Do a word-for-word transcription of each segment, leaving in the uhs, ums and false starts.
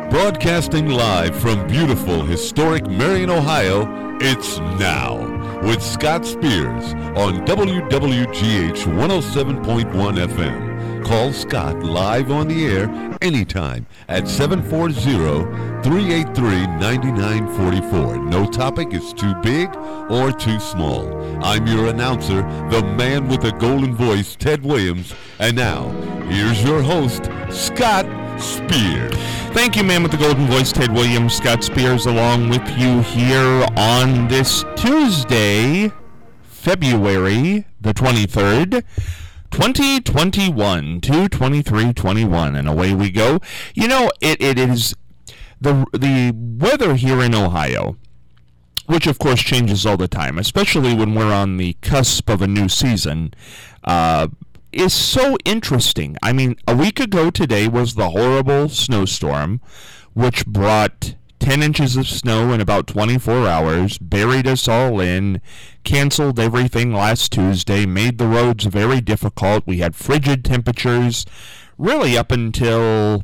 Broadcasting live from beautiful, historic Marion, Ohio, it's Now with Scott Spears on W W G H one oh seven point one F M. Call Scott live on the air anytime at seven four zero, three eight three, nine nine four four. No topic is too big or too small. I'm your announcer, the man with the golden voice, Ted Williams. And now, here's your host, Scott Spears. Thank you, man with the golden voice, Ted Williams. Scott Spears along with you here on this Tuesday, February the twenty-third, twenty twenty-one, two twenty-three twenty-one, and away we go. You know, it, it is the the weather here in Ohio, which of course changes all the time, especially when we're on the cusp of a new season, uh, is so interesting. I mean, a week ago today was the horrible snowstorm, which brought ten inches of snow in about twenty-four hours, buried us all in, canceled everything last Tuesday, made the roads very difficult. We had frigid temperatures really up until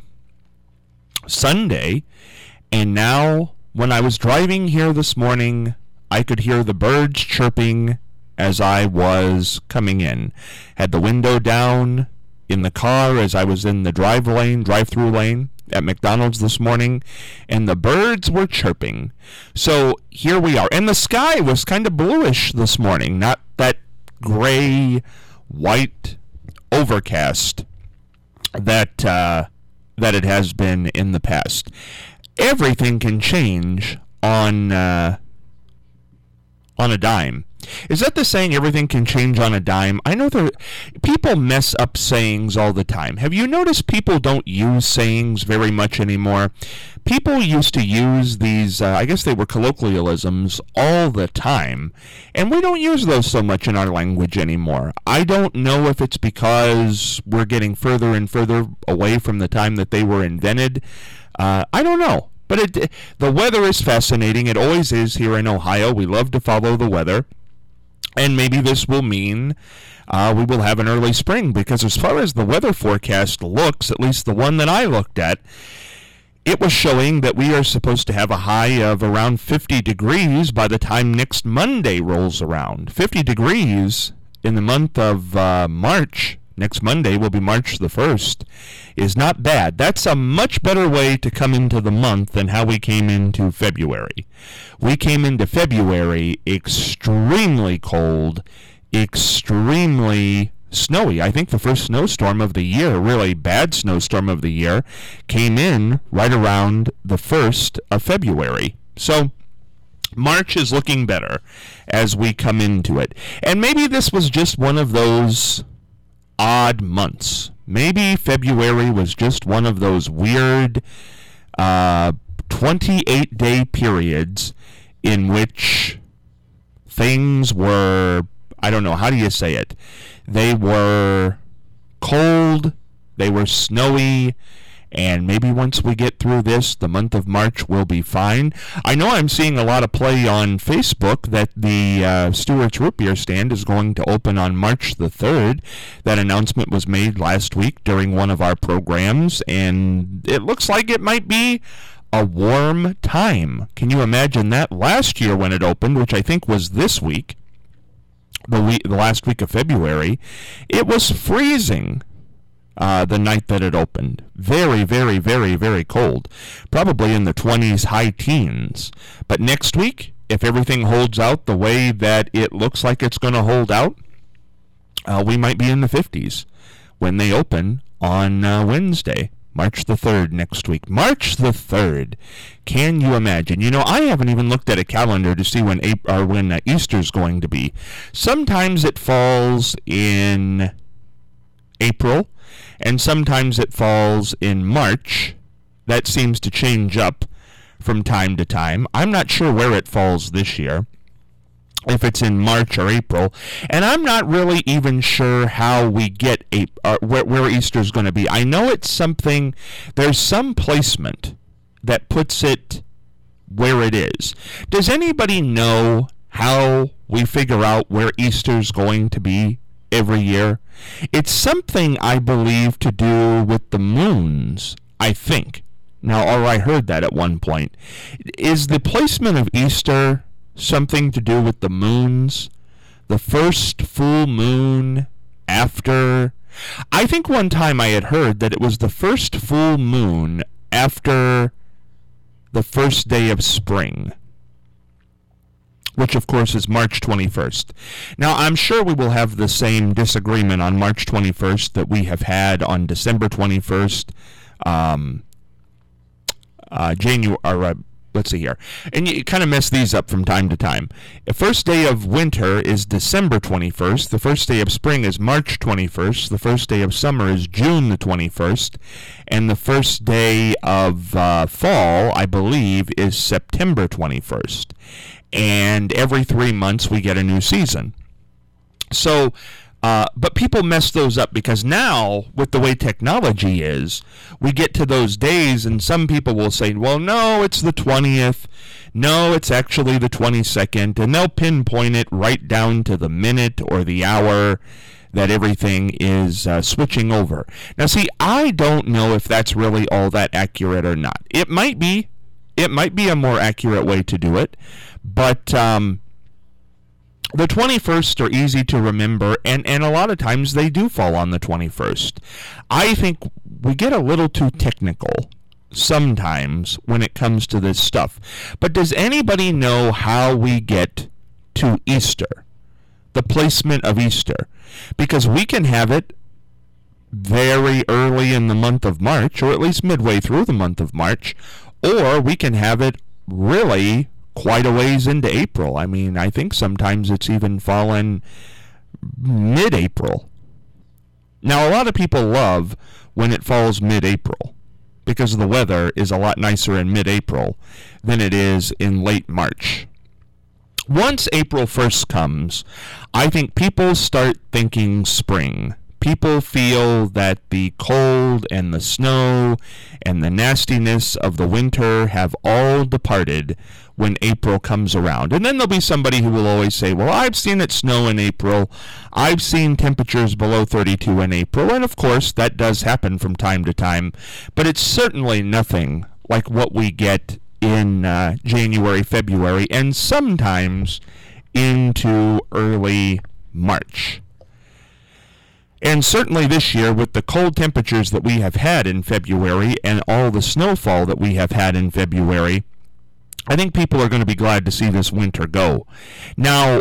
Sunday, and now when I was driving here this morning, I could hear the birds chirping as I was coming in. Had the window down in the car as I was in the drive lane, drive-through lane at McDonald's this morning, and the birds were chirping. So here we are. And the sky was kind of bluish this morning, not that gray, white, overcast that uh, that it has been in the past. Everything can change on uh, on a dime. Is that the saying, everything can change on a dime? I know there people mess up sayings all the time. Have you noticed people don't use sayings very much anymore? People used to use these, uh, I guess they were colloquialisms, all the time, and we don't use those so much in our language anymore. I don't know if it's because we're getting further and further away from the time that they were invented. Uh, I don't know. But it, the weather is fascinating. It always is here in Ohio. We love to follow the weather. And maybe this will mean uh, we will have an early spring, because as far as the weather forecast looks, at least the one that I looked at, it was showing that we are supposed to have a high of around fifty degrees by the time next Monday rolls around. fifty degrees in the month of uh, March. Next Monday will be March the first, is not bad. That's a much better way to come into the month than how we came into February. We came into February extremely cold, extremely snowy. I think the first snowstorm of the year, really bad snowstorm of the year, came in right around the first of February. So March is looking better as we come into it. And maybe this was just one of those odd months. Maybe February was just one of those weird uh, twenty-eight day periods in which things were, I don't know, how do you say it? They were cold, they were snowy, and maybe once we get through this, the month of March will be fine. I know I'm seeing a lot of play on Facebook that the uh, Stewart's Root Beer stand is going to open on March the third. That announcement was made last week during one of our programs, and it looks like it might be a warm time. Can you imagine that? Last year when it opened, which I think was this week, the week, the last week of February, it was freezing. Uh, the night that it opened. Very, very, very, very cold. Probably in the twenties, high teens. But next week, if everything holds out the way that it looks like it's going to hold out, uh, we might be in the fifties when they open on uh, Wednesday, March the third next week. March the third. Can you imagine? You know, I haven't even looked at a calendar to see when April, or when uh, Easter's going to be. Sometimes it falls in April, and sometimes it falls in March. That seems to change up from time to time. I'm not sure where it falls this year, if it's in March or April, and I'm not really even sure how we get a, uh, where, where Easter's going to be. I know it's something, there's some placement that puts it where it is. Does anybody know how we figure out where Easter's going to be every year? It's something, I believe, to do with the moons, I think. Now, or I heard that at one point. Is the placement of Easter something to do with the moons? The first full moon after... I think one time I had heard that it was the first full moon after the first day of spring, which of course is March twenty-first. Now, I'm sure we will have the same disagreement on March twenty-first that we have had on December twenty-first, um, uh, January, or, uh, let's see here. And you kind of mess these up from time to time. The first day of winter is December twenty-first. The first day of spring is March twenty-first. The first day of summer is June the twenty-first. And the first day of uh, fall, I believe, is September twenty-first. And every three months we get a new season. So, uh, but people mess those up because now, with the way technology is, we get to those days and some people will say, well, no, it's the twentieth. No, it's actually the twenty-second. And they'll pinpoint it right down to the minute or the hour that everything is uh, switching over. Now, see, I don't know if that's really all that accurate or not. It might be. It might be a more accurate way to do it. But um, the twenty-first are easy to remember, and, and a lot of times they do fall on the twenty-first. I think we get a little too technical sometimes when it comes to this stuff. But does anybody know how we get to Easter? The placement of Easter? Because we can have it very early in the month of March, or at least midway through the month of March, or we can have it really quite a ways into April. I mean, I think sometimes it's even fallen mid-April. Now, a lot of people love when it falls mid-April because the weather is a lot nicer in mid-April than it is in late March. Once April first comes, I think people start thinking spring. People feel that the cold and the snow and the nastiness of the winter have all departed when April comes around. And then there'll be somebody who will always say, well, I've seen it snow in April. I've seen temperatures below thirty-two in April. And of course, that does happen from time to time. But it's certainly nothing like what we get in uh, January, February, and sometimes into early March. And certainly this year, with the cold temperatures that we have had in February and all the snowfall that we have had in February, I think people are going to be glad to see this winter go. Now,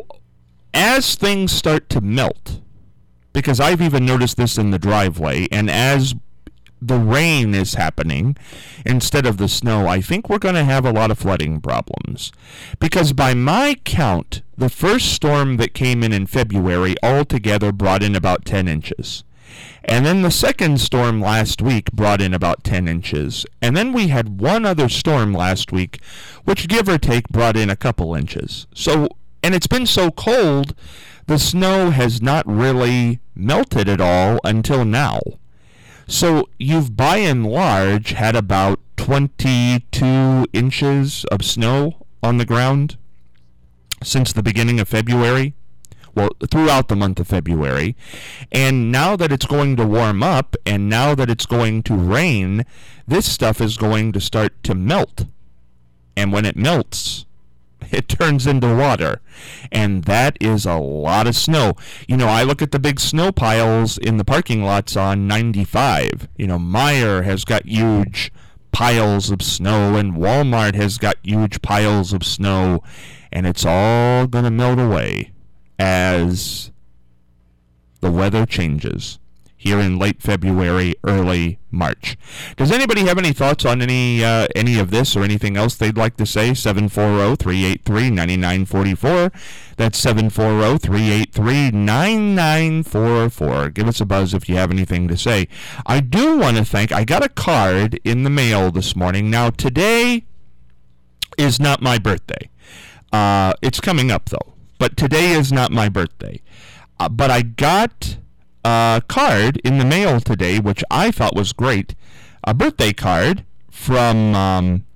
as things start to melt, because I've even noticed this in the driveway, and as the rain is happening instead of the snow, I think we're going to have a lot of flooding problems. Because by my count, the first storm that came in in February altogether brought in about ten inches. And then the second storm last week brought in about ten inches. And then we had one other storm last week, which give or take brought in a couple inches. So, and it's been so cold, the snow has not really melted at all until now. So you've by and large had about twenty-two inches of snow on the ground since the beginning of February. Well, throughout the month of February. And now that it's going to warm up and now that it's going to rain, this stuff is going to start to melt. And when it melts, it turns into water. And that is a lot of snow. You know, I look at the big snow piles in the parking lots on ninety-five. You know, Meijer has got huge piles of snow, and Walmart has got huge piles of snow. And it's all going to melt away as the weather changes here in late February, early March. Does anybody have any thoughts on any uh, any of this or anything else they'd like to say? seven four zero, three eight three, nine nine four four. That's seven four zero, three eight three, nine nine four four. Give us a buzz if you have anything to say. I do want to thank, I got a card in the mail this morning. Now, today is not my birthday. Uh, it's coming up, though. But today is not my birthday. Uh, but I got a card in the mail today, which I thought was great. A birthday card from, um,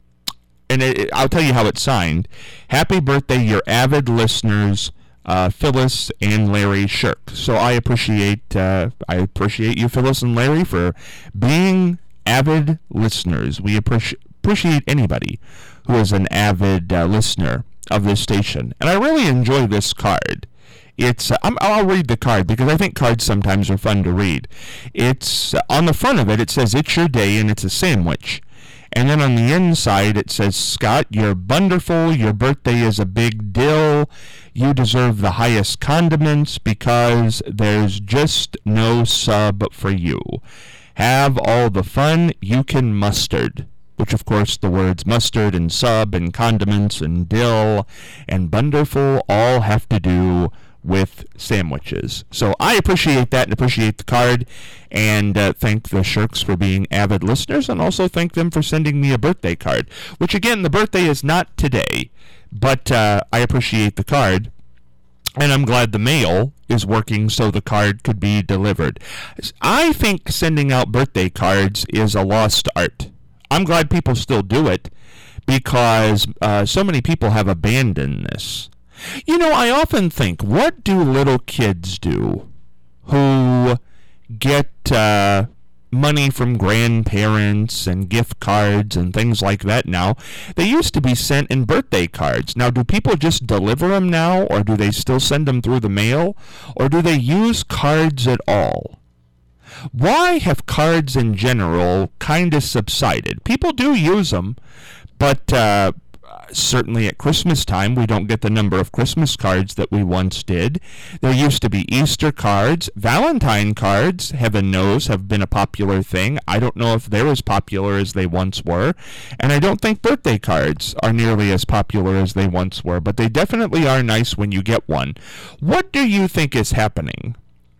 and it, I'll tell you how it's signed. Happy birthday, your avid listeners, uh, Phyllis and Larry Shirk. So I appreciate, uh, I appreciate you, Phyllis and Larry, for being avid listeners. We appreci- appreciate anybody who is an avid uh, listener of this station. And I really enjoy this card. It's uh, I'm, I'll read the card because I think cards sometimes are fun to read. It's uh, on the front of it, it says, "It's your day," and it's a sandwich. And then on the inside, it says, "Scott, you're wonderful. Your birthday is a big deal. You deserve the highest condiments because there's just no sub for you. Have all the fun you can mustard." Which, of course, the words mustard and sub and condiments and dill and wonderful all have to do with sandwiches. So I appreciate that and appreciate the card, and uh, thank the Shirks for being avid listeners, and also thank them for sending me a birthday card, which, again, the birthday is not today, but uh, I appreciate the card, and I'm glad the mail is working so the card could be delivered. I think sending out birthday cards is a lost art. I'm glad people still do it because uh, so many people have abandoned this. You know, I often think, what do little kids do who get uh, money from grandparents and gift cards and things like that now? They used to be sent in birthday cards. Now, do people just deliver them now, or do they still send them through the mail, or do they use cards at all? Why have cards in general kind of subsided? People do use them, but uh, certainly at Christmas time, we don't get the number of Christmas cards that we once did. There used to be Easter cards. Valentine cards, heaven knows, have been a popular thing. I don't know if they're as popular as they once were, and I don't think birthday cards are nearly as popular as they once were, but they definitely are nice when you get one. What do you think is happening?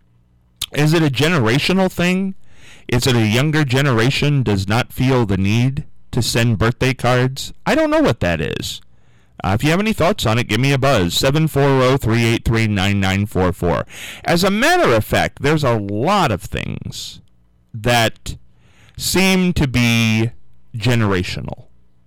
Is it a generational thing? Is it a younger generation does not feel the need to send birthday cards? I don't know what that is. Uh, if you have any thoughts on it, give me a buzz, seven four zero, three eight three, nine nine four four. As a matter of fact, there's a lot of things that seem to be generational.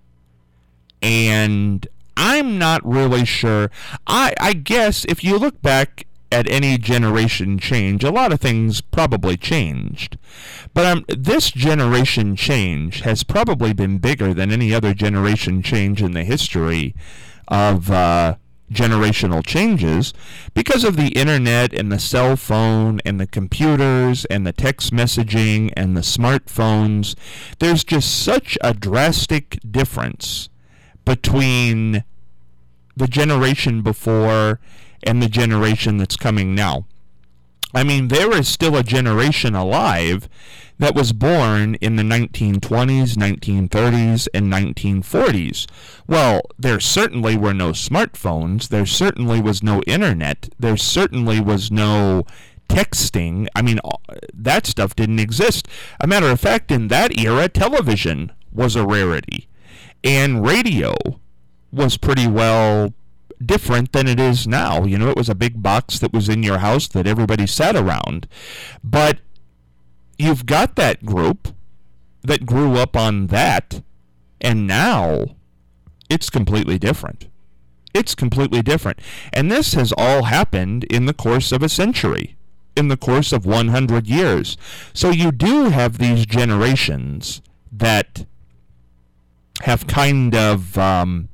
And I'm not really sure. I, I guess if you look back at any generation change, a lot of things probably changed. But um, this generation change has probably been bigger than any other generation change in the history of uh, generational changes because of the internet and the cell phone and the computers and the text messaging and the smartphones. There's just such a drastic difference between the generation before and the generation that's coming now. I mean, there is still a generation alive that was born in the nineteen twenties, nineteen thirties, and nineteen forties. Well, there certainly were no smartphones. There certainly was no internet. There certainly was no texting. I mean, that stuff didn't exist. A matter of fact, in that era, television was a rarity. And radio was pretty well different than it is now. You know, it was a big box that was in your house that everybody sat around. But you've got that group that grew up on that, and now it's completely different. It's completely different. And this has all happened in the course of a century, in the course of one hundred years. So you do have these generations that have kind of um,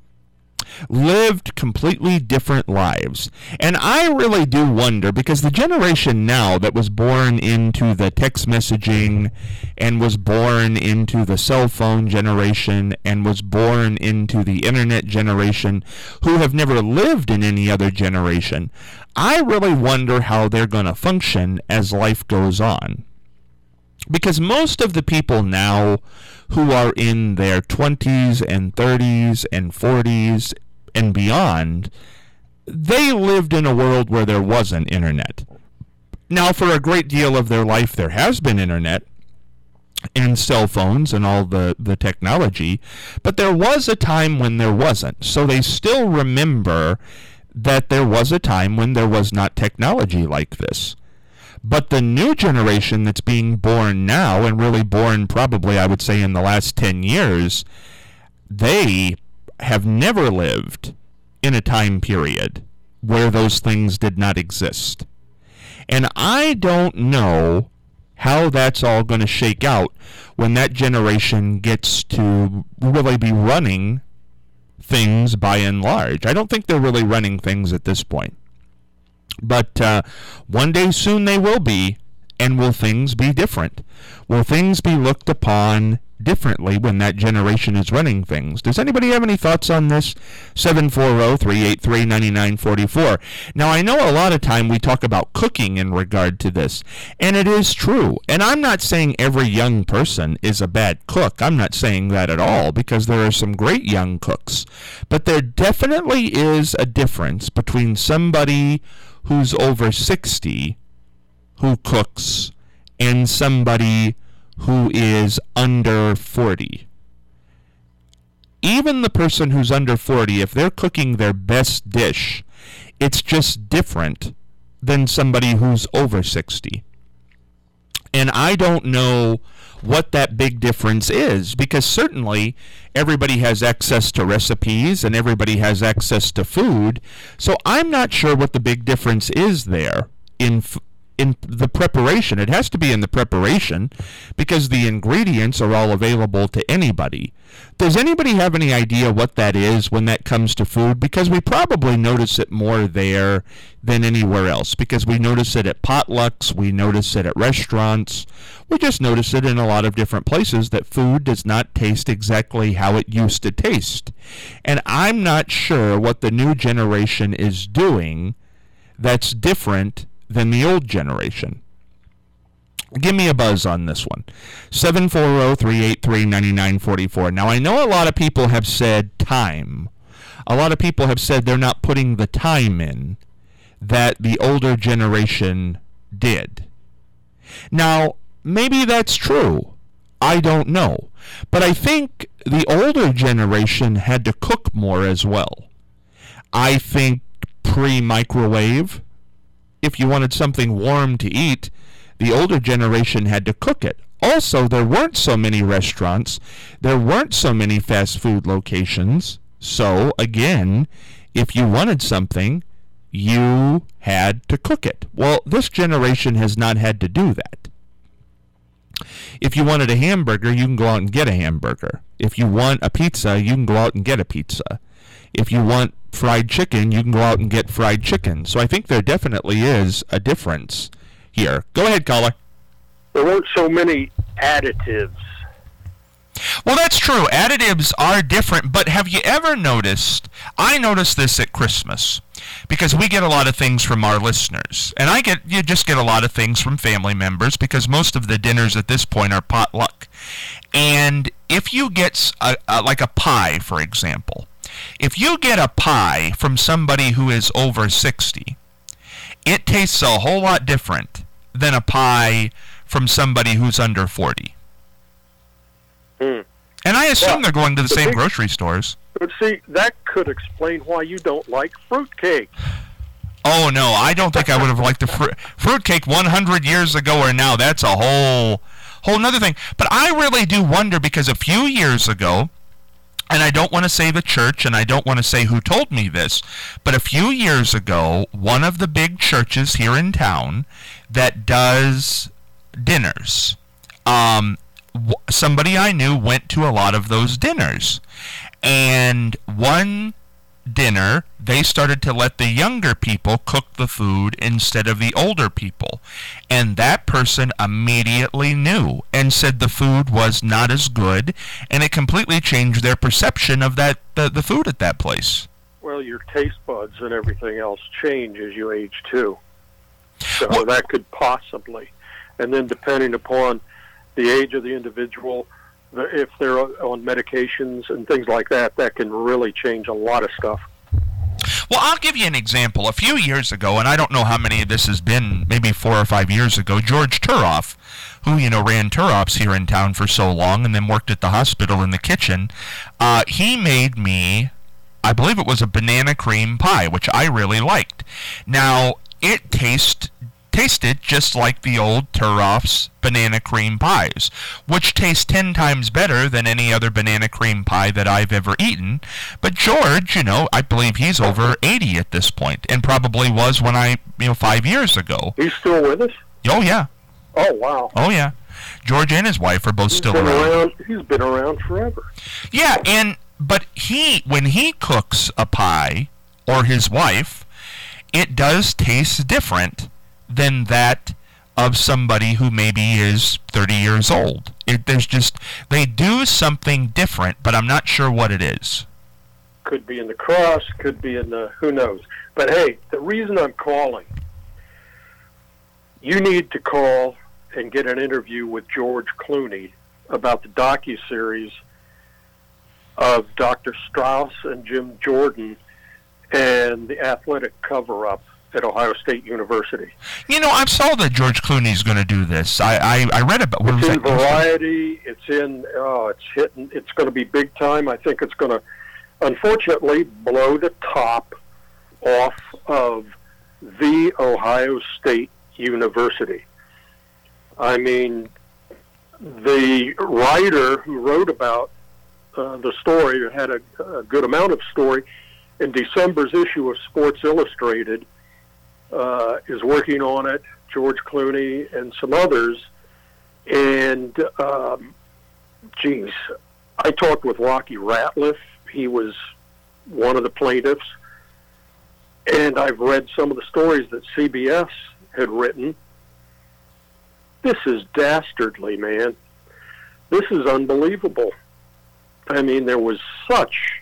lived completely different lives. And I really do wonder, because the generation now that was born into the text messaging and was born into the cell phone generation and was born into the internet generation, who have never lived in any other generation, I really wonder how they're going to function as life goes on. Because most of the people now who are in their twenties and thirties and forties and beyond, they lived in a world where there wasn't internet. Now, for a great deal of their life, there has been internet and cell phones and all the, the technology, but there was a time when there wasn't. So they still remember that there was a time when there was not technology like this. But the new generation that's being born now, and really born probably, I would say, in the last ten years, they have never lived in a time period where those things did not exist. And I don't know how that's all going to shake out when that generation gets to really be running things by and large. I don't think they're really running things at this point. But uh, one day soon they will be, and will things be different? Will things be looked upon differently when that generation is running things? Does anybody have any thoughts on this? seven four zero, three eight three, nine nine four four. Now, I know a lot of time we talk about cooking in regard to this, and it is true. And I'm not saying every young person is a bad cook. I'm not saying that at all, because there are some great young cooks. But there definitely is a difference between somebody who's over sixty who cooks and somebody who is under forty. Even the person who's under forty, if they're cooking their best dish, it's just different than somebody who's over sixty. And I don't know what that big difference is, because certainly everybody has access to recipes and everybody has access to food. So I'm not sure what the big difference is there in f- in the preparation. It has to be in the preparation, because the ingredients are all available to anybody. Does anybody have any idea what that is when that comes to food? Because we probably notice it more there than anywhere else, because we notice it at potlucks, we notice it at restaurants, we just notice it in a lot of different places that food does not taste exactly how it used to taste. And I'm not sure what the new generation is doing that's different than the old generation. Give me a buzz on this one. seven four zero, three eight three, nine nine four four. Now, I know a lot of people have said time. A lot of people have said they're not putting the time in that the older generation did. Now, maybe that's true. I don't know. But I think the older generation had to cook more as well. I think pre-microwave, if you wanted something warm to eat, the older generation had to cook it. Also, there weren't so many restaurants. There weren't so many fast food locations. So, again, if you wanted something, you had to cook it. Well, this generation has not had to do that. If you wanted a hamburger, you can go out and get a hamburger. If you want a pizza, you can go out and get a pizza. If you want fried chicken, you can go out and get fried chicken. So I think there definitely is a difference here. Go ahead, caller. There weren't so many additives. Well, that's true. Additives are different, but have you ever noticed, I notice this at Christmas, because we get a lot of things from our listeners, and I get you just get a lot of things from family members, because most of the dinners at this point are potluck. And if you get a, a, like a pie, for example, if you get a pie from somebody who is over sixty, it tastes a whole lot different than a pie from somebody who's under forty. Hmm. And I assume well, they're going to the, the same big, grocery stores. But see, that could explain why you don't like fruitcake. Oh, no, I don't think I would have liked the fr- fruitcake one hundred years ago or now. That's a whole, whole nother thing. But I really do wonder, because a few years ago, and I don't want to say the church, and I don't want to say who told me this, but a few years ago, one of the big churches here in town that does dinners, um, w- somebody I knew went to a lot of those dinners. And one dinner, they started to let the younger people cook the food instead of the older people. And that person immediately knew and said the food was not as good, and it completely changed their perception of that the, the food at that place. Well, your taste buds and everything else change as you age too. So well, that could possibly. And then depending upon the age of the individual, if they're on medications and things like that, that can really change a lot of stuff. Well, I'll give you an example. A few years ago, and I don't know how many of this has been, maybe four or five years ago, George Turoff, who, you know, ran Turoff's here in town for so long and then worked at the hospital in the kitchen, uh, he made me, I believe it was a banana cream pie, which I really liked. Now, it tastes tasted just like the old Turoff's banana cream pies, which taste ten times better than any other banana cream pie that I've ever eaten. But George, you know, I believe he's over eighty at this point, and probably was when I, you know, five years ago. He's still with us? Oh, yeah. Oh, wow. Oh, yeah. George and his wife are both He's still been around. around. He's been around forever. Yeah, and but he, when he cooks a pie, or his wife, it does taste different than that of somebody who maybe is thirty years old. It, there's just, they do something different, but I'm not sure what it is. Could be in the crust, could be in the, who knows. But hey, the reason I'm calling, you need to call and get an interview with George Clooney about the docuseries of Doctor Strauss and Jim Jordan and the athletic cover-up at Ohio State University. You know, I saw that George Clooney's going to do this. I, I, I read about. What it's was in that? Variety. It's in. Oh, it's hitting. It's going to be big time. I think it's going to, unfortunately, blow the top off of the Ohio State University. I mean, the writer who wrote about uh, the story had a, a good amount of story in December's issue of Sports Illustrated. Uh, is working on it, George Clooney and some others. And, um, geez, I talked with Rocky Ratliff. He was one of the plaintiffs. And I've read some of the stories that C B S had written. This is dastardly, man. This is unbelievable. I mean, there was such...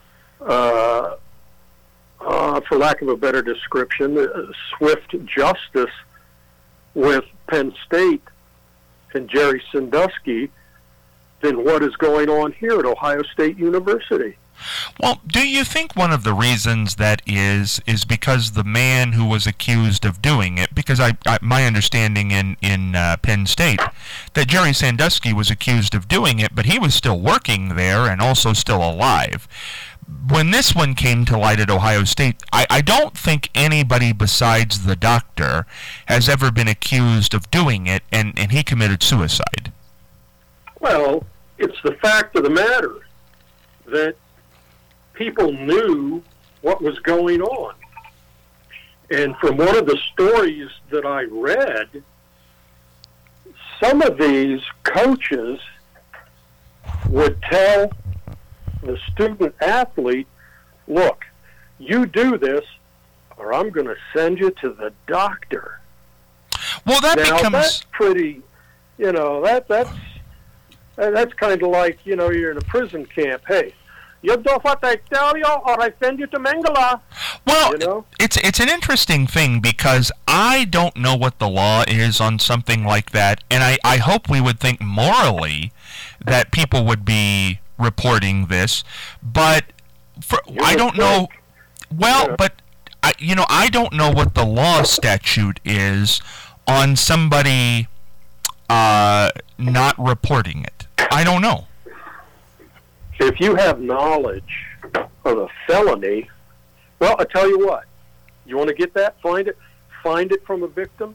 Uh, Uh, for lack of a better description, uh, swift justice with Penn State and Jerry Sandusky than what is going on here at Ohio State University. Well, do you think one of the reasons that is is because the man who was accused of doing it, because I, I my understanding in, in uh, Penn State, that Jerry Sandusky was accused of doing it, but he was still working there and also still alive. When this one came to light at Ohio State, I, I don't think anybody besides the doctor has ever been accused of doing it, and, and he committed suicide. Well, it's the fact of the matter that people knew what was going on. And from one of the stories that I read, some of these coaches would tell the student athlete, look, you do this or I'm going to send you to the doctor. Well, that now, becomes... that's pretty, you know, that that's that's kind of like, you know, you're in a prison camp. Hey, you do what I tell you or I send you to Mangala. Well, you know? it's it's an interesting thing because I don't know what the law is on something like that, and I, I hope we would think morally that people would be reporting this, but for, I don't know. Well, yeah. but I, you know, I don't know what the law statute is on somebody uh, not reporting it. I don't know. If you have knowledge of a felony, well, I tell you what, you want to get that? Find it. Find it from a victim.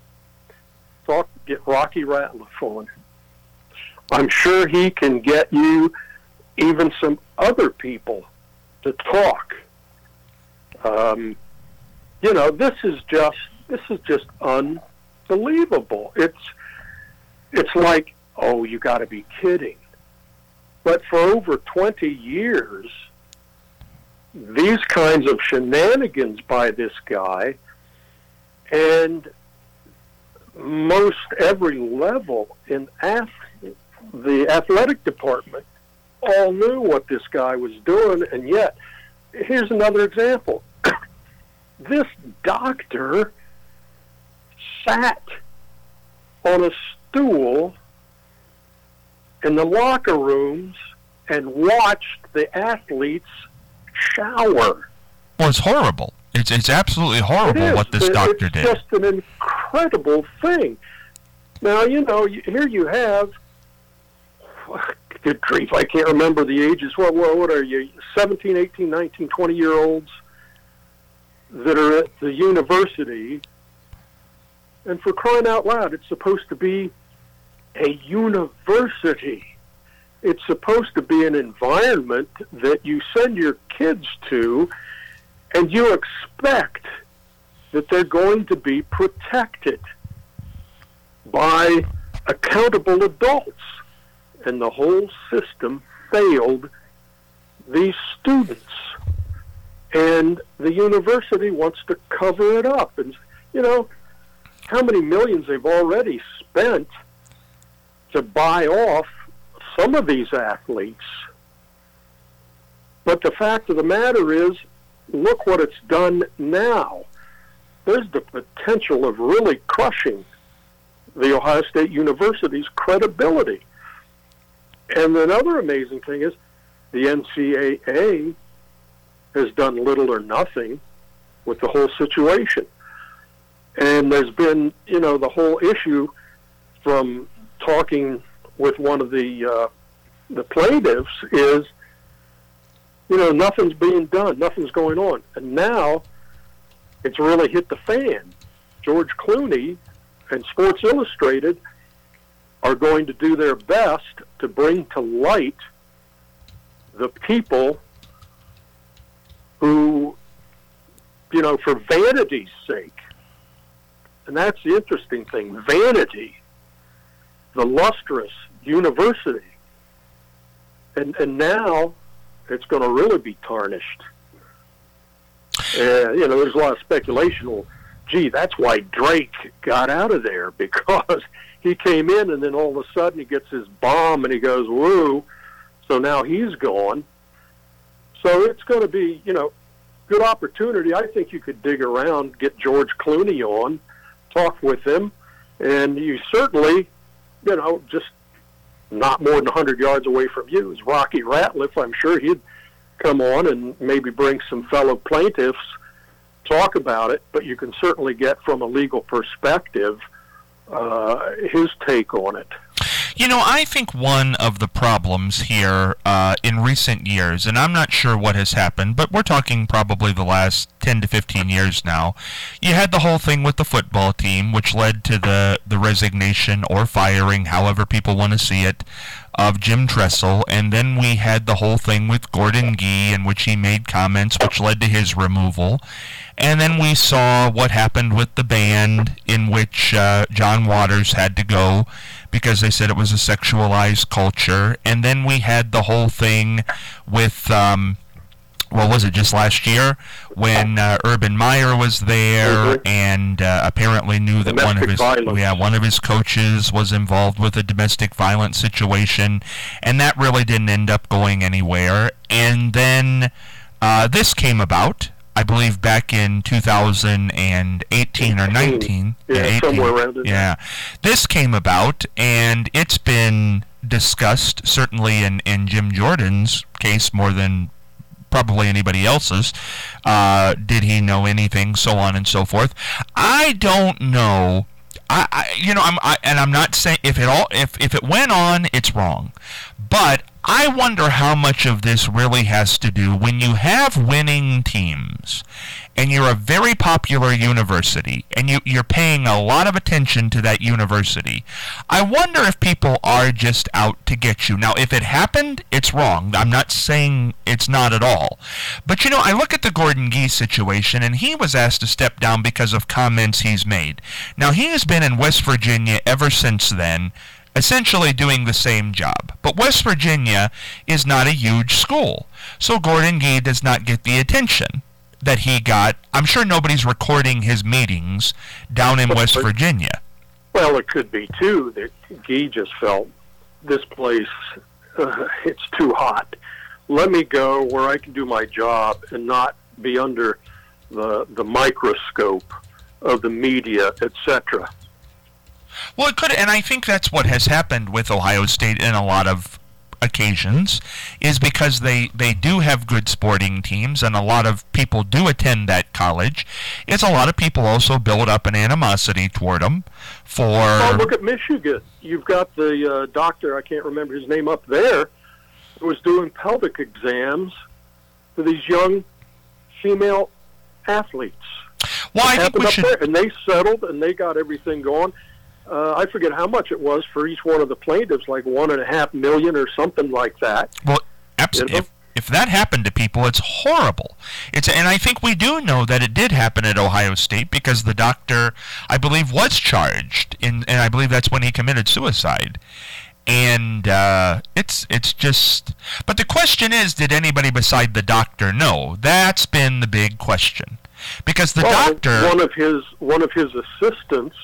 Talk. Get Rocky Ratliff on. I'm sure he can get you even some other people to talk. Um, you know, this is just this is just unbelievable. It's it's like, oh, you got to be kidding. But for over twenty years, these kinds of shenanigans by this guy, and most every level in ath- the athletic department all knew what this guy was doing, and yet, here's another example. This doctor sat on a stool in the locker rooms and watched the athletes shower. Well, it's horrible. It's it's absolutely horrible it what this it, doctor it's did. It's just an incredible thing. Now, you know, here you have, good grief, I can't remember the ages. What, what, what are you, seventeen, eighteen, nineteen, twenty-year-olds that are at the university, and for crying out loud, it's supposed to be a university. It's supposed to be an environment that you send your kids to, and you expect that they're going to be protected. by accountable adults. And the whole system failed these students. And the university wants to cover it up. And, you know, how many millions they've already spent to buy off some of these athletes. But the fact of the matter is, look what it's done now. There's the potential of really crushing the Ohio State University's credibility. And another amazing thing is the N C double A has done little or nothing with the whole situation. And there's been, you know, the whole issue from talking with one of the uh, the plaintiffs is, you know, nothing's being done, nothing's going on. And now it's really hit the fan. George Clooney and Sports Illustrated are going to do their best to bring to light the people who, you know, for vanity's sake, and that's the interesting thing, vanity, the lustrous university, and and now it's going to really be tarnished. Uh, you know, there's a lot of speculation. Well, gee, that's why Drake got out of there, because he came in and then all of a sudden he gets his bomb and he goes, woo, so now he's gone. So it's going to be, you know, good opportunity. I think you could dig around, get George Clooney on, talk with him, and you certainly, you know, just not more than one hundred yards away from you is Rocky Ratliff. I'm sure he'd come on and maybe bring some fellow plaintiffs, talk about it, but you can certainly get from a legal perspective uh, his take on it. You know, I think one of the problems here uh, in recent years, and I'm not sure what has happened, but we're talking probably the last ten to fifteen years now, you had the whole thing with the football team, which led to the, the resignation or firing, however people want to see it, of Jim Tressel, and then we had the whole thing with Gordon Gee, in which he made comments which led to his removal. And then we saw what happened with the band, in which uh, John Waters had to go because they said it was a sexualized culture. And then we had the whole thing with, um, what was it, just last year, when uh, Urban Meyer was there mm-hmm. and uh, apparently knew that domestic one of his violence. yeah one of his coaches was involved with a domestic violence situation, and that really didn't end up going anywhere. And then uh, this came about, I believe, back in two thousand eighteen or nineteen. Yeah, eighteen. Somewhere around it. Yeah. This came about, and it's been discussed, certainly in, in Jim Jordan's case, more than probably anybody else's. Uh, did he know anything? So on and so forth. I don't know. I, I you know, I'm, I, and I'm not saying if it all, if, if it went on, it's wrong. But I wonder how much of this really has to do when you have winning teams and you're a very popular university and you, you're paying a lot of attention to that university. I wonder if people are just out to get you. Now, if it happened, it's wrong. I'm not saying it's not at all. But, you know, I look at the Gordon Gee situation, and he was asked to step down because of comments he's made. Now, he has been in West Virginia ever since then, essentially doing the same job. But West Virginia is not a huge school, so Gordon Gee does not get the attention that he got. I'm sure nobody's recording his meetings down in West Virginia. Well, it could be, too, that Gee just felt this place, uh, it's too hot. Let me go where I can do my job and not be under the the microscope of the media, et cetera. Well, it could, and I think that's what has happened with Ohio State in a lot of occasions, is because they, they do have good sporting teams, and a lot of people do attend that college. It's a lot of people also build up an animosity toward them for... Oh, look at Michigan. You've got the uh, doctor, I can't remember his name, up there, who was doing pelvic exams for these young female athletes. Well, I think we should... There, and they settled, and they got everything going. Uh, I forget how much it was for each one of the plaintiffs, like one and a half million or something like that. Well, absolutely. You know? If, If that happened to people, it's horrible. It's and I think we do know that it did happen at Ohio State because the doctor, I believe, was charged, in, and I believe that's when he committed suicide. And uh, it's it's just... But the question is, did anybody beside the doctor know? That's been the big question. Because the well, doctor... One of his, one of his assistants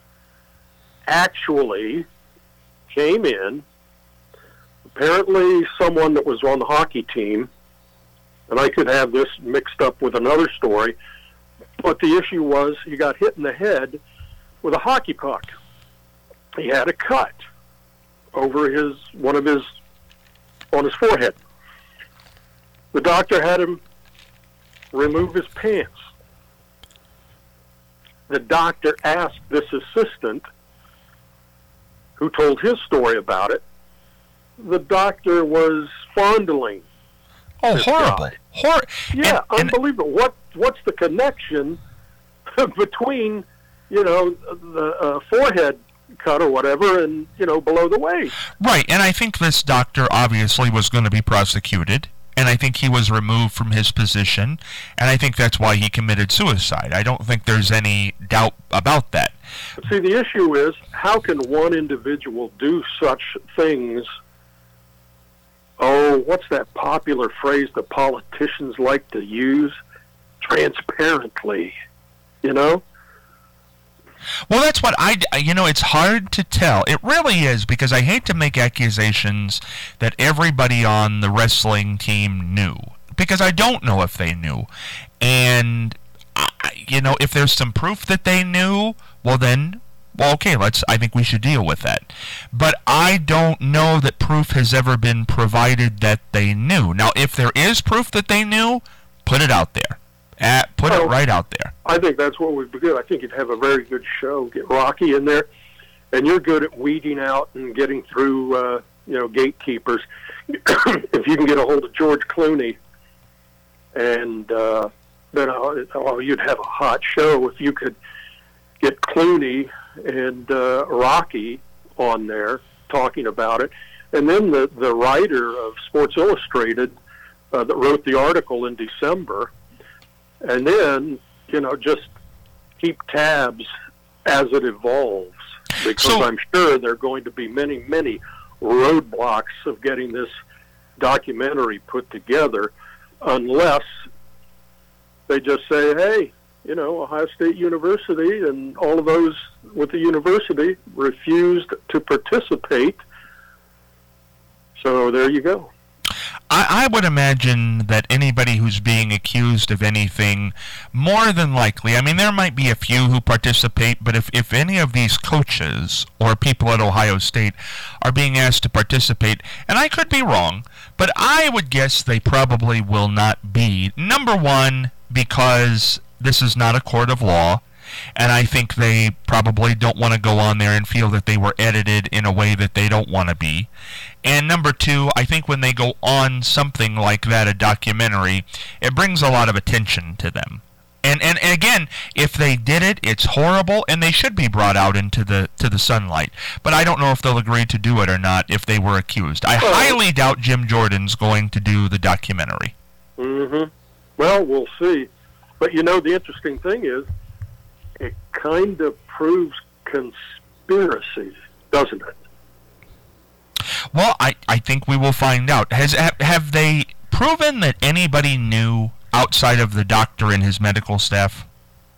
actually came in, apparently someone that was on the hockey team, and I could have this mixed up with another story, but the issue was he got hit in the head with a hockey puck. He had a cut over his one of his on his forehead. The doctor had him remove his pants. The doctor asked this assistant, who told his story about it. The doctor was fondling. Oh, horrible! Hor- yeah, and, unbelievable. And, what what's the connection between, you know, the uh, forehead cut or whatever, and, you know, below the waist? Right, and I think this doctor obviously was going to be prosecuted, and I think he was removed from his position, and I think that's why he committed suicide. I don't think there's any doubt about that. But see, the issue is, how can one individual do such things? Oh, what's that popular phrase that politicians like to use? Transparently, you know? Well, that's what I, you know, it's hard to tell. It really is, because I hate to make accusations that everybody on the wrestling team knew, because I don't know if they knew. And, I, you know, if there's some proof that they knew, well then, well, okay, let's, I think we should deal with that. But I don't know that proof has ever been provided that they knew. Now, if there is proof that they knew, put it out there. At, put well, it right out there. I think that's what we'd do. I think you'd have a very good show. Get Rocky in there, and you're good at weeding out and getting through, uh, you know, gatekeepers. If you can get a hold of George Clooney, and uh, then oh, oh, you'd have a hot show if you could get Clooney and uh, Rocky on there talking about it, and then the the writer of Sports Illustrated uh, that wrote the article in December. And then, you know, just keep tabs as it evolves, because so, I'm sure there are going to be many, many roadblocks of getting this documentary put together, unless they just say, hey, you know, Ohio State University and all of those with the university refused to participate. So there you go. I, I would imagine that anybody who's being accused of anything, more than likely, I mean, there might be a few who participate, but if, if any of these coaches or people at Ohio State are being asked to participate, and I could be wrong, but I would guess they probably will not be. Number one, because this is not a court of law, and I think they probably don't want to go on there and feel that they were edited in a way that they don't want to be. And number two, I think when they go on something like that, a documentary, it brings a lot of attention to them. And, and and again, if they did it, it's horrible, and they should be brought out into the to the sunlight. But I don't know if they'll agree to do it or not if they were accused. I well, highly doubt Jim Jordan's going to do the documentary. Mm-hmm. Well, we'll see. But, you know, the interesting thing is, it kind of proves conspiracy, doesn't it? Well, I, I think we will find out. Has have, have they proven that anybody knew outside of the doctor and his medical staff?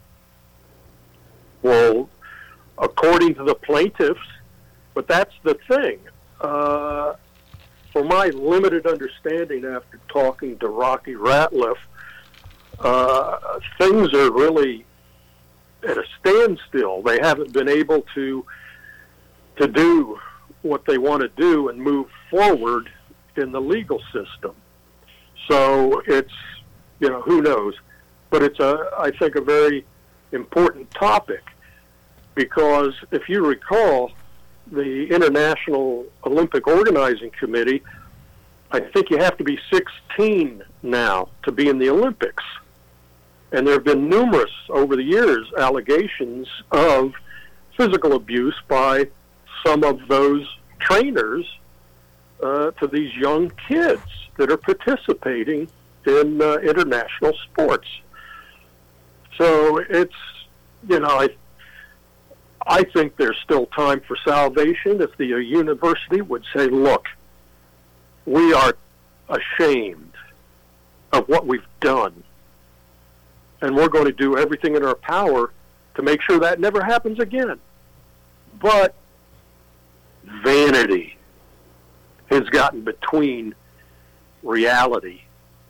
Well, according to the plaintiffs, but that's the thing. Uh, for my limited understanding after talking to Rocky Ratliff, uh, things are really at a standstill. They haven't been able to to do what they want to do and move forward in the legal system. So it's, you know, who knows? But it's, a, I think, a very important topic, because if you recall, the International Olympic Organizing Committee, I think you have to be sixteen now to be in the Olympics. And there have been numerous, over the years, allegations of physical abuse by some of those trainers uh, to these young kids that are participating in uh, international sports. So it's, you know, I, I think there's still time for salvation if the university would say, look, we are ashamed of what we've done, and we're going to do everything in our power to make sure that never happens again. But vanity has gotten between reality.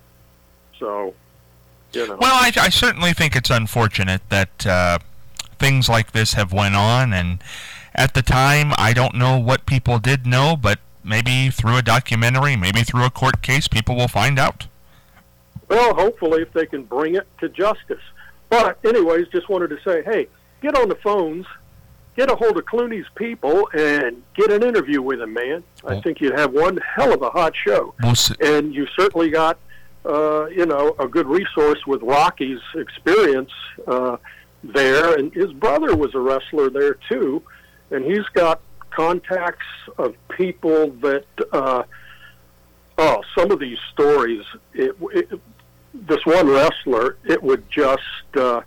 So, you know. Well, I, I certainly think it's unfortunate that uh, things like this have went on, and at the time, I don't know what people did know, but maybe through a documentary, maybe through a court case, people will find out. Well, hopefully if they can bring it to justice. But anyways, just wanted to say, hey, get on the phones, get a hold of Clooney's people, and get an interview with him, man. I well, think you'd have one hell of a hot show. We'll see. And you certainly got, uh, you know, a good resource with Rocky's experience uh, there. And his brother was a wrestler there, too. And he's got contacts of people that, uh, oh, some of these stories, it, it, this one wrestler, it would just, uh,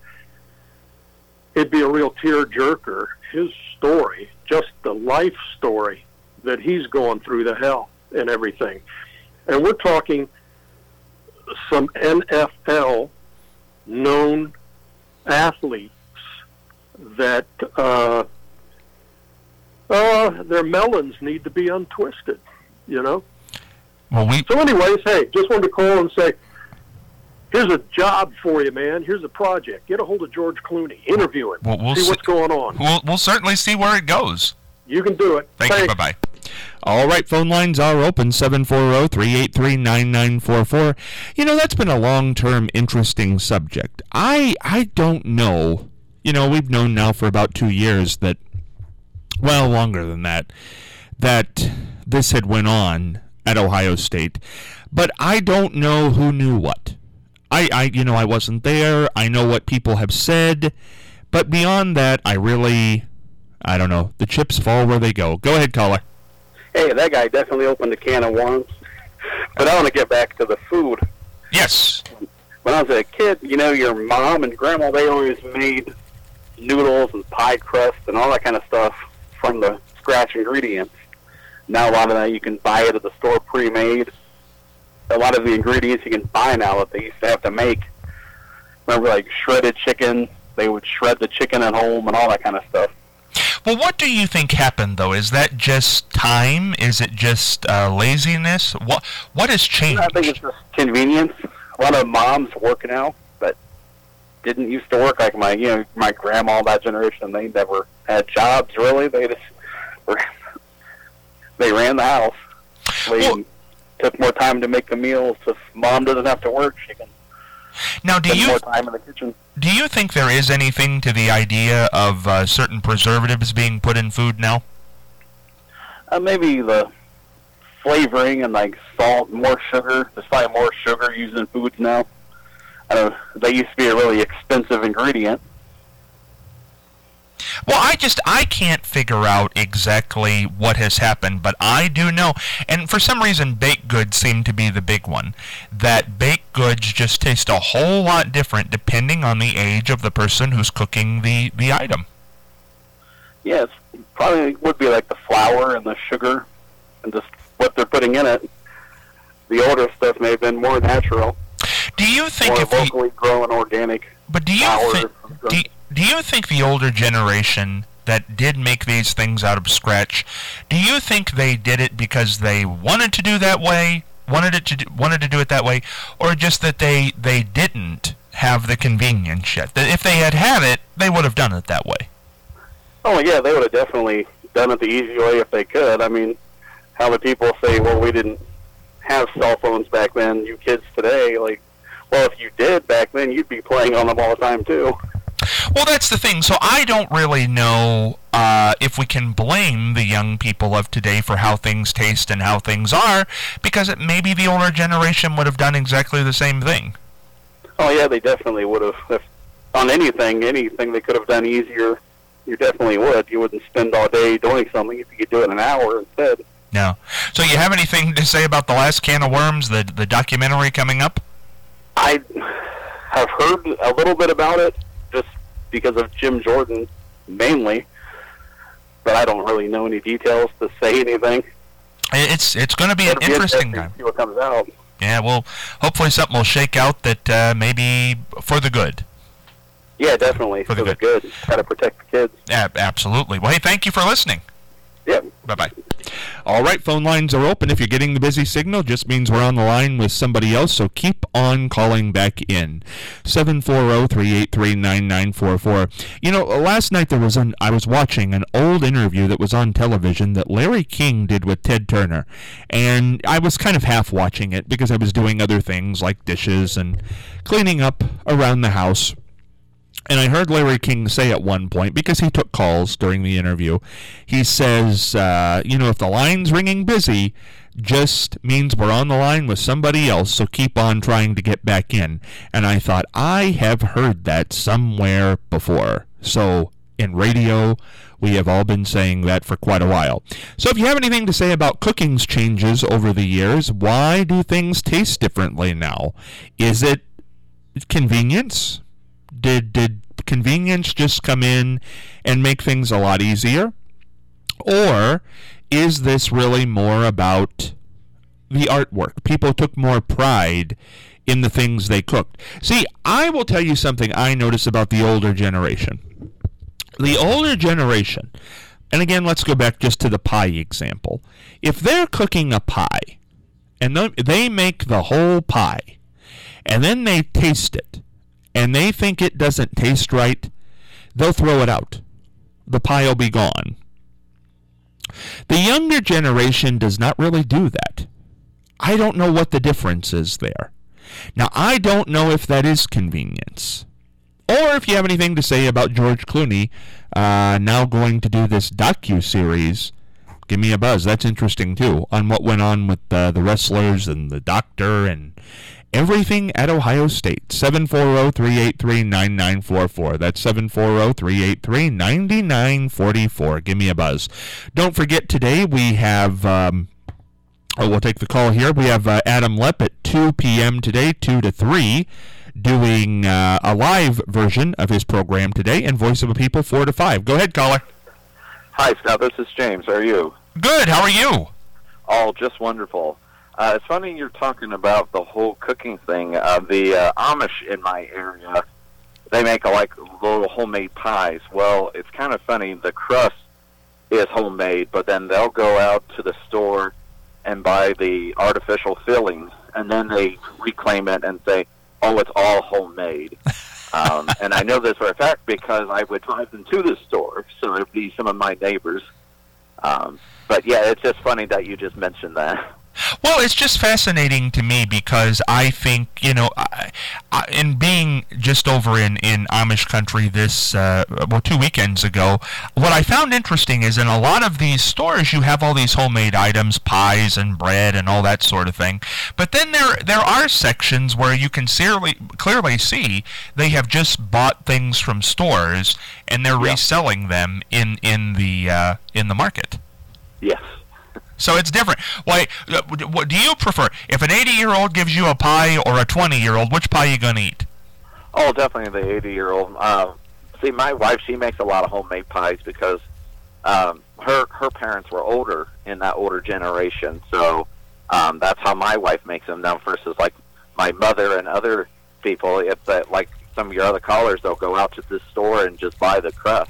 it'd be a real tear-jerker. His story, just the life story that he's going through, the hell and everything. And we're talking some N F L known athletes that uh, uh, their melons need to be untwisted, you know? Well, we... So anyways, hey, just wanted to call and say, here's a job for you, man. Here's a project. Get a hold of George Clooney. Interview him. We'll, we'll see see what's going on. We'll, we'll certainly see where it goes. You can do it. Thank Thanks. you. Bye-bye. All right, phone lines are open, seven four zero, three eight three, nine nine four four. You know, that's been a long-term interesting subject. I I don't know. You know, we've known now for about two years that, well, longer than that, that this had went on at Ohio State. But I don't know who knew what. I, I, you know, I wasn't there. I know what people have said. But beyond that, I really, I don't know. The chips fall where they go. Go ahead, caller. Hey, that guy definitely opened a can of worms. But I want to get back to the food. Yes. When I was a kid, you know, your mom and grandma, they always made noodles and pie crust and all that kind of stuff from the scratch ingredients. Now a lot of that you can buy it at the store pre-made. A lot of the ingredients you can buy now that they used to have to make. Remember, like shredded chicken, they would shred the chicken at home and all that kind of stuff. Well, what do you think happened, though? Is that just time? Is it just uh, laziness? What What has changed? I think it's just convenience. A lot of moms work now that didn't used to work, like my, you know, my grandma, that generation. They never had jobs, really. They just were, they ran the house. They Well, took more time to make the meals. If mom doesn't have to work, she can now, do spend you more time in the kitchen. do you think there is anything to the idea of uh, certain preservatives being put in food now? Uh, maybe the flavoring and like salt, more sugar. There's probably more sugar used in foods now. I don't know. They used to be a really expensive ingredient. Well, I just, I can't figure out exactly what has happened, but I do know, and for some reason baked goods seem to be the big one, that baked goods just taste a whole lot different depending on the age of the person who's cooking the, the item. Yeah, it probably would be like the flour and the sugar and just what they're putting in it. The older stuff may have been more natural, Do you think more if we, locally grown organic but do you flour. think, do, do you think the older generation that did make these things out of scratch, do you think they did it because they wanted to do that way, wanted it to do, wanted to do it that way, or just that they they didn't have the convenience yet? That if they had had it, they would have done it that way. Oh, yeah, they would have definitely done it the easy way if they could. I mean, how the people say, well, we didn't have cell phones back then, you kids today, like, well, if you did back then, you'd be playing on them all the time, too. Well, that's the thing. So I don't really know uh, if we can blame the young people of today for how things taste and how things are, because it, maybe the older generation would have done exactly the same thing. Oh, yeah, they definitely would have. If, on anything, anything they could have done easier, you definitely would. You wouldn't spend all day doing something if you could do it in an hour instead. No. So you have anything to say about The Last Can of Worms, the the documentary coming up? I have heard a little bit about it, just because of Jim Jordan, mainly, but I don't really know any details to say anything. It's it's going to be an It'll be interesting time. to see what comes out. Yeah, well, hopefully something will shake out that uh, maybe for the good. Yeah, definitely. For For the the good. Got to protect the kids. Yeah, absolutely. Well, hey, thank you for listening. Yep. Bye-bye. All right, phone lines are open. If you're getting the busy signal, just means we're on the line with somebody else, so keep on calling back in. seven four zero, three eight three, nine nine four four. You know, last night there was an I was watching an old interview that was on television that Larry King did with Ted Turner, and I was kind of half watching it because I was doing other things like dishes and cleaning up around the house. And I heard Larry King say at one point, because he took calls during the interview, he says, uh, you know, if the line's ringing busy, just means we're on the line with somebody else, so keep on trying to get back in. And I thought, I have heard that somewhere before. So in radio, we have all been saying that for quite a while. So if you have anything to say about cooking's changes over the years, why do things taste differently now? Is it convenience? Did did convenience just come in and make things a lot easier? Or is this really more about the artwork? People took more pride in the things they cooked. See, I will tell you something I notice about the older generation. The older generation, and again, let's go back just to the pie example. If they're cooking a pie, and they make the whole pie, and then they taste it, and they think it doesn't taste right, they'll throw it out. The pie will be gone. The younger generation does not really do that. I don't know what the difference is there. Now, I don't know if that is convenience. Or if you have anything to say about George Clooney uh, now going to do this docu-series, give me a buzz. That's interesting, too, on what went on with uh, the wrestlers and the doctor and everything at Ohio State. seven four zero, three eight three, nine nine four four. That's seven four zero, three eight three, nine nine four four. Give me a buzz. Don't forget, today we have, um, oh, we'll take the call here. We have uh, Adam Lepp at two p.m. today, two to three, doing uh, a live version of his program today, and Voice of a People, four to five. Go ahead, caller. Hi, Scott. This is James. How are you? Good. How are you? All just wonderful. Uh, it's funny you're talking about the whole cooking thing. Uh, the uh, Amish in my area, they make a, like little homemade pies. Well, it's kind of funny. The crust is homemade, but then they'll go out to the store and buy the artificial fillings, and then they reclaim it and say, oh, it's all homemade. um, and I know this for a fact because I would drive them to the store, so it would be some of my neighbors. Um, but, yeah, it's just funny that you just mentioned that. Well, it's just fascinating to me because I think, you know, I, I, in being just over in, in Amish country this, uh, well, two weekends ago, what I found interesting is in a lot of these stores you have all these homemade items, pies and bread and all that sort of thing. But then there there are sections where you can clearly, clearly see they have just bought things from stores and they're yeah. reselling them in, in, the, uh, in the market. Yes. So it's different. Why? What do you prefer? If an eighty-year-old gives you a pie or a twenty-year-old, which pie are you going to eat? Oh, definitely the eighty-year-old. Uh, see, my wife, she makes a lot of homemade pies because um, her her parents were older in that older generation. So um, that's how my wife makes them now versus like my mother and other people. If that, like some of your other callers, they'll go out to the store and just buy the crust.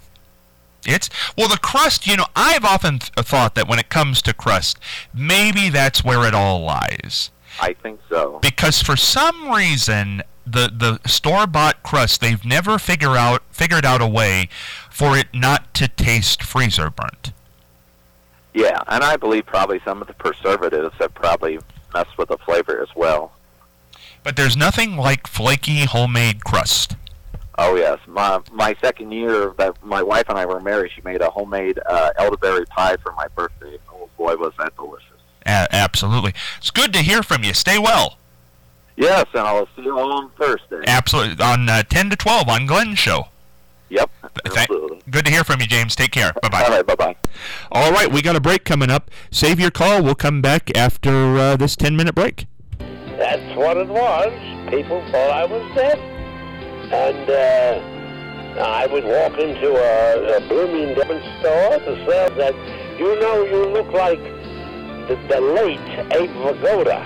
It's, well, the crust, you know, I've often th- thought that when it comes to crust, maybe that's where it all lies. I think so. Because for some reason, the, the store-bought crust, they've never figure out, figured out a way for it not to taste freezer burnt. Yeah, and I believe probably some of the preservatives have probably messed with the flavor as well. But there's nothing like flaky homemade crust. Oh, yes. My my second year that my wife and I were married, she made a homemade uh, elderberry pie for my birthday. Oh, boy, was that delicious. A- absolutely. It's good to hear from you. Stay well. Yes, and I'll see you all on Thursday. Absolutely. On uh, ten to twelve on Glenn's show. Yep. Absolutely. Good to hear from you, James. Take care. Bye-bye. All right, bye-bye. All right, we got a break coming up. Save your call. We'll come back after uh, this ten-minute break. That's what it was. People thought I was dead. And uh, I would walk into a, a Bloomingdale's store to sell that. You know, you look like the, the late Abe Vigoda.